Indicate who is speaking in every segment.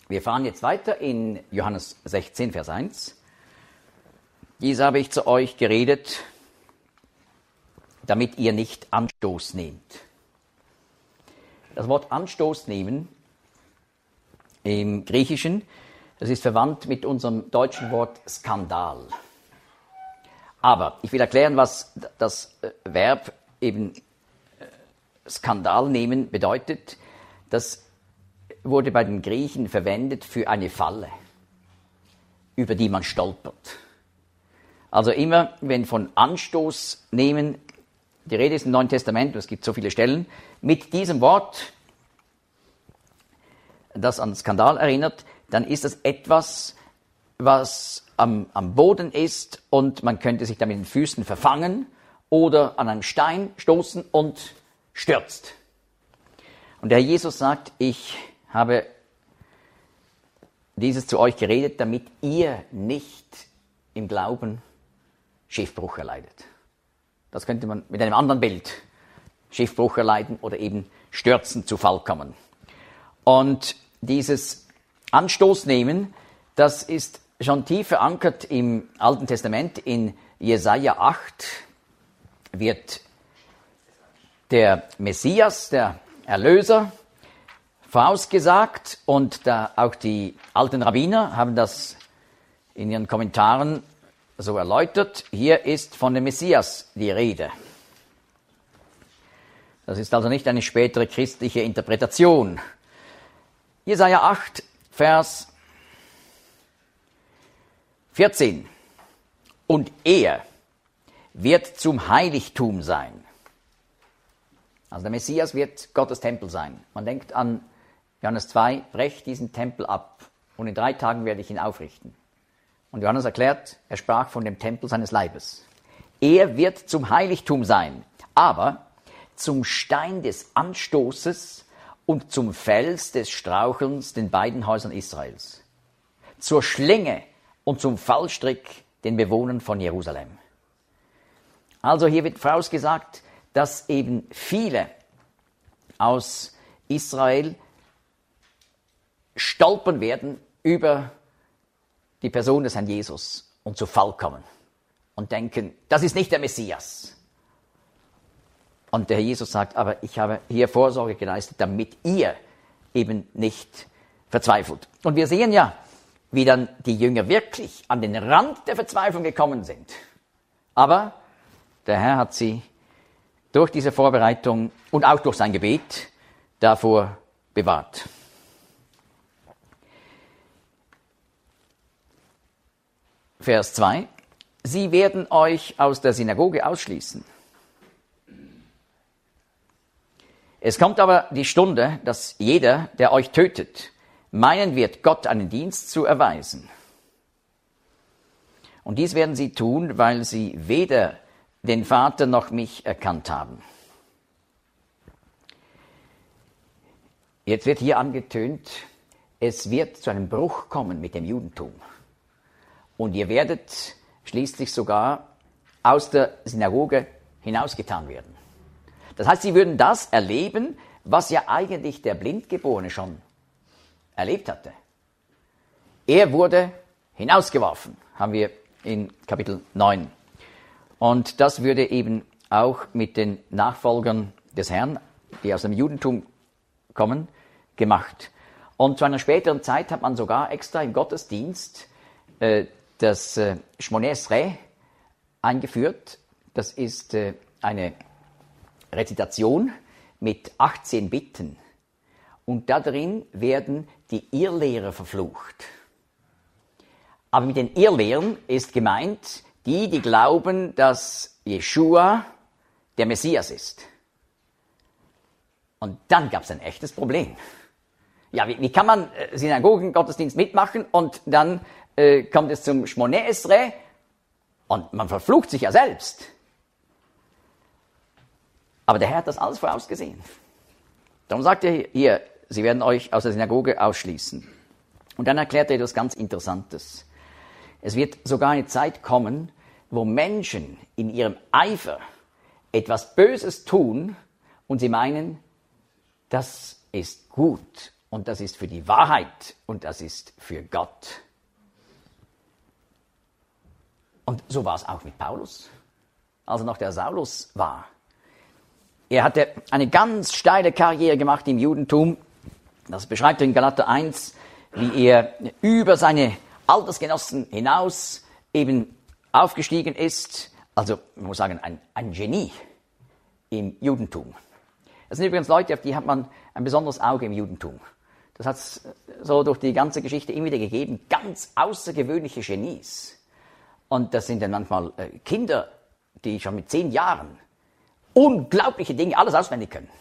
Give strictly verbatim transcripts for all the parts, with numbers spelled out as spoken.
Speaker 1: Wir fahren jetzt weiter in Johannes sechzehn, Vers eins. Dies habe ich zu euch geredet, damit ihr nicht Anstoß nehmt. Das Wort Anstoß nehmen im Griechischen, das ist verwandt mit unserem deutschen Wort Skandal. Aber ich will erklären, was das Verb eben Skandal nehmen bedeutet. Das wurde bei den Griechen verwendet für eine Falle, über die man stolpert. Also immer, wenn von Anstoß nehmen die Rede ist im Neuen Testament, es gibt so viele Stellen, mit diesem Wort, das an Skandal erinnert, dann ist das etwas, was am, am Boden ist und man könnte sich da mit den Füßen verfangen oder an einen Stein stoßen und stürzt. Und der Herr Jesus sagt, ich habe dieses zu euch geredet, damit ihr nicht im Glauben Schiffbruch erleidet. Das könnte man mit einem anderen Bild, Schiffbruch erleiden oder eben stürzen, zu Fall kommen. Und dieses Anstoß nehmen, das ist schon tief verankert im Alten Testament. In Jesaja acht wird der Messias, der Erlöser, vorausgesagt und da auch die alten Rabbiner haben das in ihren Kommentaren so erläutert. Hier ist von dem Messias die Rede. Das ist also nicht eine spätere christliche Interpretation. Jesaja acht, Vers vierzehn. Und er wird zum Heiligtum sein. Also der Messias wird Gottes Tempel sein. Man denkt an Johannes zwei, brech diesen Tempel ab und in drei Tagen werde ich ihn aufrichten. Und Johannes erklärt, er sprach von dem Tempel seines Leibes. Er wird zum Heiligtum sein, aber zum Stein des Anstoßes und zum Fels des Strauchelns den beiden Häusern Israels. Zur Schlinge und zum Fallstrick den Bewohnern von Jerusalem. Also hier wird vorausgesagt, dass eben viele aus Israel stolpern werden über die Person des Herrn Jesus und zu Fall kommen und denken, das ist nicht der Messias. Und der Herr Jesus sagt, aber ich habe hier Vorsorge geleistet, damit ihr eben nicht verzweifelt. Und wir sehen ja, wie dann die Jünger wirklich an den Rand der Verzweiflung gekommen sind. Aber der Herr hat sie durch diese Vorbereitung und auch durch sein Gebet davor bewahrt. Vers zwei. Sie werden euch aus der Synagoge ausschließen. Es kommt aber die Stunde, dass jeder, der euch tötet, meinen wird, Gott einen Dienst zu erweisen. Und dies werden sie tun, weil sie weder den Vater noch mich erkannt haben. Jetzt wird hier angetönt, es wird zu einem Bruch kommen mit dem Judentum. Und ihr werdet schließlich sogar aus der Synagoge hinausgetan werden. Das heißt, sie würden das erleben, was ja eigentlich der Blindgeborene schon erlebt hatte. Er wurde hinausgeworfen, haben wir in Kapitel neun. Und das würde eben auch mit den Nachfolgern des Herrn, die aus dem Judentum kommen, gemacht. Und zu einer späteren Zeit hat man sogar extra im Gottesdienst äh, das äh, Shmoneh Esrei eingeführt. Das ist äh, eine Rezitation mit achtzehn Bitten. Und da drin werden die Irrlehrer verflucht. Aber mit den Irrlehren ist gemeint, die, die glauben, dass Jeschua der Messias ist. Und dann gab es ein echtes Problem. Ja, wie, wie kann man äh, Synagogen-Gottesdienst mitmachen und dann äh, kommt es zum Shmoneh Esrei und man verflucht sich ja selbst. Aber der Herr hat das alles vorausgesehen. Darum sagt er hier, sie werden euch aus der Synagoge ausschließen. Und dann erklärt er etwas ganz Interessantes. Es wird sogar eine Zeit kommen, wo Menschen in ihrem Eifer etwas Böses tun und sie meinen, das ist gut und das ist für die Wahrheit und das ist für Gott. Und so war es auch mit Paulus, als er noch der Saulus war. Er hatte eine ganz steile Karriere gemacht im Judentum. Das beschreibt er in Galater eins, wie er über seine Altersgenossen hinaus eben aufgestiegen ist. Also, man muss sagen, ein, ein Genie im Judentum. Das sind übrigens Leute, auf die hat man ein besonderes Auge im Judentum. Das hat es so durch die ganze Geschichte immer wieder gegeben. Ganz außergewöhnliche Genies. Und das sind dann manchmal äh, Kinder, die schon mit zehn Jahren unglaubliche Dinge, alles auswendig können.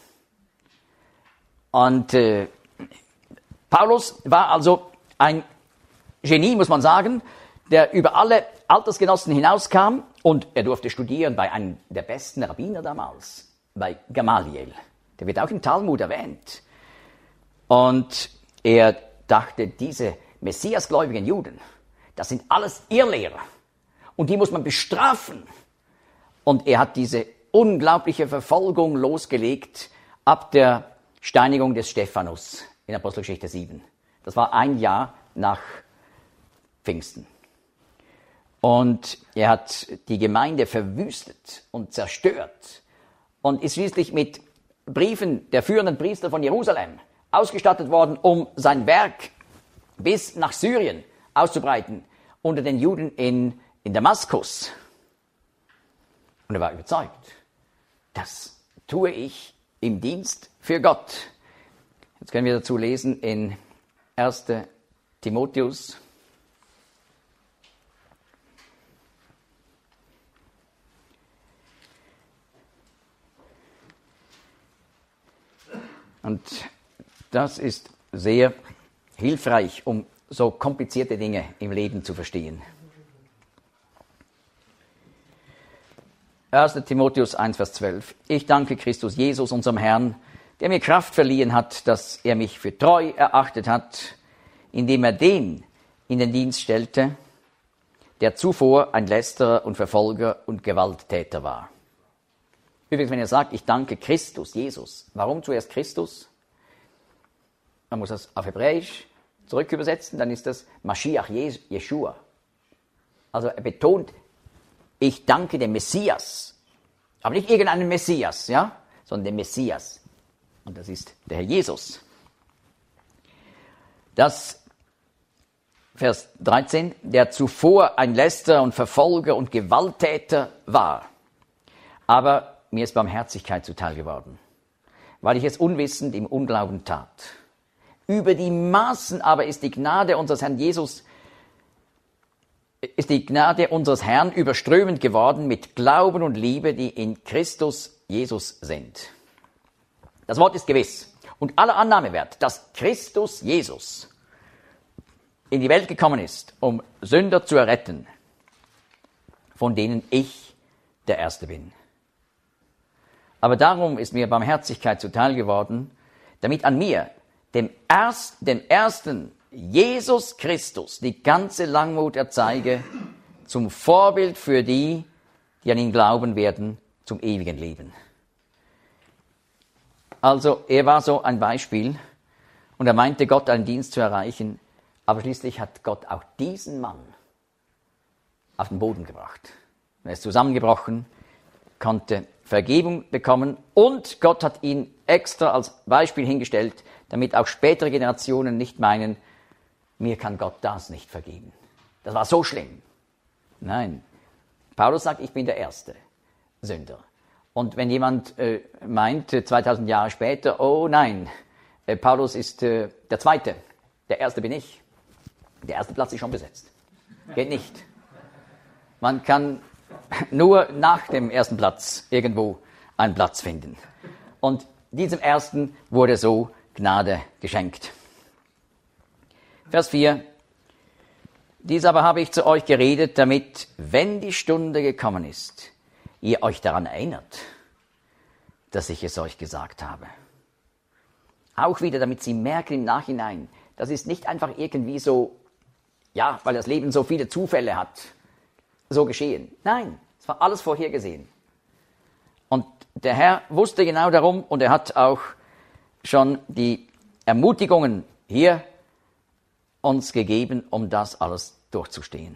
Speaker 1: Und äh, Paulus war also ein Genie, muss man sagen, der über alle Altersgenossen hinauskam und er durfte studieren bei einem der besten Rabbiner damals, bei Gamaliel. Der wird auch im Talmud erwähnt. Und er dachte, diese messiasgläubigen Juden, das sind alles Irrlehrer und die muss man bestrafen. Und er hat diese unglaubliche Verfolgung losgelegt ab der Steinigung des Stephanus in Apostelgeschichte sieben. Das war ein Jahr nach Pfingsten. Und er hat die Gemeinde verwüstet und zerstört und ist schließlich mit Briefen der führenden Priester von Jerusalem ausgestattet worden, um sein Werk bis nach Syrien auszubreiten, unter den Juden in, in Damaskus. Und er war überzeugt, das tue ich im Dienst für Gott. Jetzt können wir dazu lesen in erster Timotheus. Und das ist sehr hilfreich, um so komplizierte Dinge im Leben zu verstehen. erster Timotheus eins, Vers zwölf. Ich danke Christus Jesus, unserem Herrn, der mir Kraft verliehen hat, dass er mich für treu erachtet hat, indem er den in den Dienst stellte, der zuvor ein Lästerer und Verfolger und Gewalttäter war. Übrigens, wenn er sagt, ich danke Christus Jesus, warum zuerst Christus? Man muss das auf Hebräisch zurückübersetzen, dann ist das Mashiach Jeshua. Also er betont, ich danke dem Messias, aber nicht irgendeinem Messias, ja, sondern dem Messias. Und das ist der Herr Jesus. Das, Vers dreizehn, der zuvor ein Lästerer und Verfolger und Gewalttäter war. Aber mir ist Barmherzigkeit zuteil geworden, weil ich es unwissend im Unglauben tat. Über die Maßen aber ist die Gnade unseres Herrn Jesus, ist die Gnade unseres Herrn überströmend geworden mit Glauben und Liebe, die in Christus Jesus sind. Das Wort ist gewiss und aller Annahme wert, dass Christus Jesus in die Welt gekommen ist, um Sünder zu erretten, von denen ich der Erste bin. Aber darum ist mir Barmherzigkeit zuteil geworden, damit an mir, dem, Erst, dem ersten Jesus Christus, die ganze Langmut erzeige, zum Vorbild für die, die an ihn glauben werden, zum ewigen Leben. Also er war so ein Beispiel und er meinte, Gott einen Dienst zu erreichen, aber schließlich hat Gott auch diesen Mann auf den Boden gebracht. Er ist zusammengebrochen, konnte Vergebung bekommen und Gott hat ihn extra als Beispiel hingestellt, damit auch spätere Generationen nicht meinen, mir kann Gott das nicht vergeben. Das war so schlimm. Nein, Paulus sagt, ich bin der erste Sünder. Und wenn jemand äh, meint, zweitausend Jahre später, oh nein, äh, Paulus ist äh, der Zweite, der Erste bin ich. Der erste Platz ist schon besetzt. Geht nicht. Man kann nur nach dem ersten Platz irgendwo einen Platz finden. Und diesem Ersten wurde so Gnade geschenkt. Vers vier. Dies aber habe ich zu euch geredet, damit, wenn die Stunde gekommen ist, ihr euch daran erinnert, dass ich es euch gesagt habe. Auch wieder, damit sie merken im Nachhinein, das ist nicht einfach irgendwie so, ja, weil das Leben so viele Zufälle hat, so geschehen. Nein, es war alles vorhergesehen. Und der Herr wusste genau darum und er hat auch schon die Ermutigungen hier uns gegeben, um das alles durchzustehen.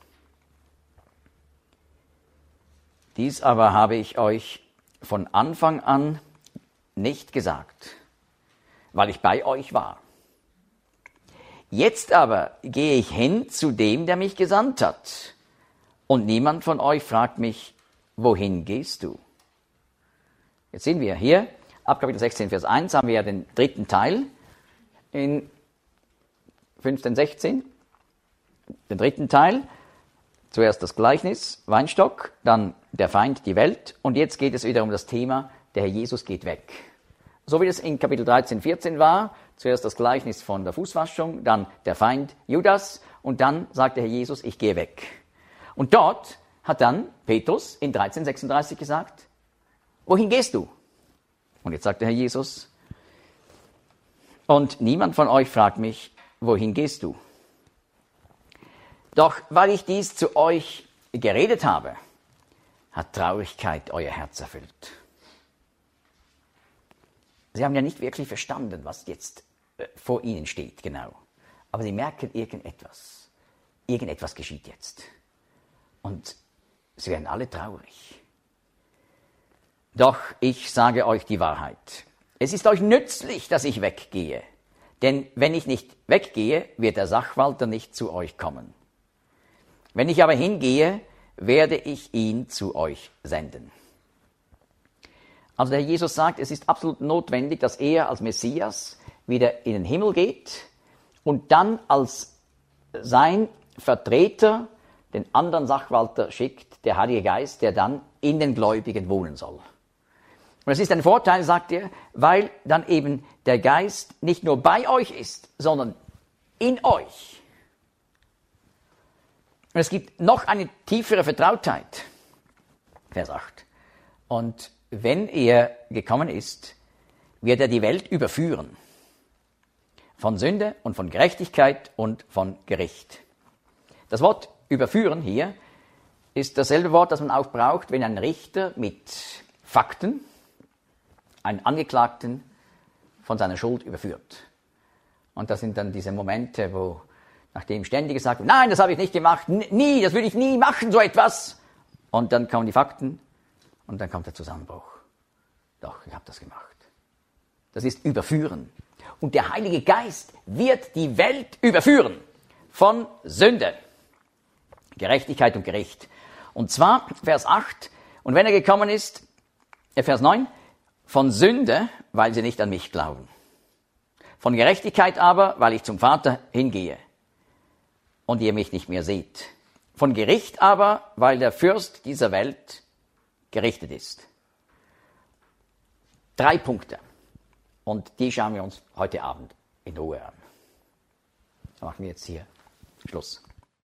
Speaker 1: Dies aber habe ich euch von Anfang an nicht gesagt, weil ich bei euch war. Jetzt aber gehe ich hin zu dem, der mich gesandt hat. Und niemand von euch fragt mich, wohin gehst du? Jetzt sehen wir hier, ab Kapitel sechzehn, Vers eins, haben wir ja den dritten Teil in fünfzehn, sechzehn. Den dritten Teil, zuerst das Gleichnis, Weinstock, dann der Feind, die Welt. Und jetzt geht es wieder um das Thema, der Herr Jesus geht weg. So wie es in Kapitel dreizehn, vierzehn war, zuerst das Gleichnis von der Fußwaschung, dann der Feind Judas und dann sagt der Herr Jesus, ich gehe weg. Und dort hat dann Petrus in dreizehn, sechsunddreißig gesagt, wohin gehst du? Und jetzt sagt der Herr Jesus, und niemand von euch fragt mich, wohin gehst du? Doch weil ich dies zu euch geredet habe, hat Traurigkeit euer Herz erfüllt. Sie haben ja nicht wirklich verstanden, was jetzt vor ihnen steht, genau. Aber sie merken irgendetwas. Irgendetwas geschieht jetzt. Und sie werden alle traurig. Doch ich sage euch die Wahrheit. Es ist euch nützlich, dass ich weggehe. Denn wenn ich nicht weggehe, wird der Sachwalter nicht zu euch kommen. Wenn ich aber hingehe, werde ich ihn zu euch senden. Also der Herr Jesus sagt, es ist absolut notwendig, dass er als Messias wieder in den Himmel geht und dann als sein Vertreter den anderen Sachwalter schickt, der Heilige Geist, der dann in den Gläubigen wohnen soll. Und es ist ein Vorteil, sagt er, weil dann eben der Geist nicht nur bei euch ist, sondern in euch. Und es gibt noch eine tiefere Vertrautheit. Vers acht. Und wenn er gekommen ist, wird er die Welt überführen. Von Sünde und von Gerechtigkeit und von Gericht. Das Wort überführen hier ist dasselbe Wort, das man auch braucht, wenn ein Richter mit Fakten einen Angeklagten von seiner Schuld überführt. Und das sind dann diese Momente, wo nachdem ständig gesagt wird, nein, das habe ich nicht gemacht, nie, das würde ich nie machen, so etwas. Und dann kommen die Fakten und dann kommt der Zusammenbruch. Doch, ich habe das gemacht. Das ist überführen. Und der Heilige Geist wird die Welt überführen von Sünde, Gerechtigkeit und Gericht. Und zwar Vers acht, und wenn er gekommen ist, äh Vers neun, von Sünde, weil sie nicht an mich glauben. Von Gerechtigkeit aber, weil ich zum Vater hingehe und ihr mich nicht mehr seht. Von Gericht aber, weil der Fürst dieser Welt gerichtet ist. Drei Punkte. Und die schauen wir uns heute Abend in Ruhe an. So machen wir jetzt hier Schluss.